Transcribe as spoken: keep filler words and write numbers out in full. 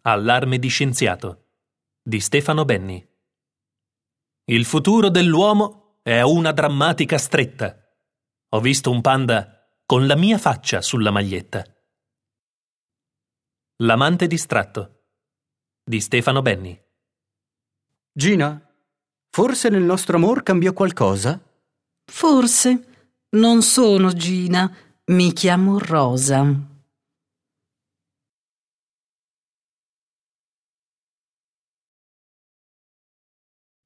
Allarme di scienziato di Stefano Benni. Il futuro dell'uomo è una drammatica stretta. Ho visto un panda con la mia faccia sulla maglietta. L'amante distratto di Stefano Benni. Gina, forse nel nostro amor cambiò qualcosa? Forse. Non sono Gina, mi chiamo Rosa.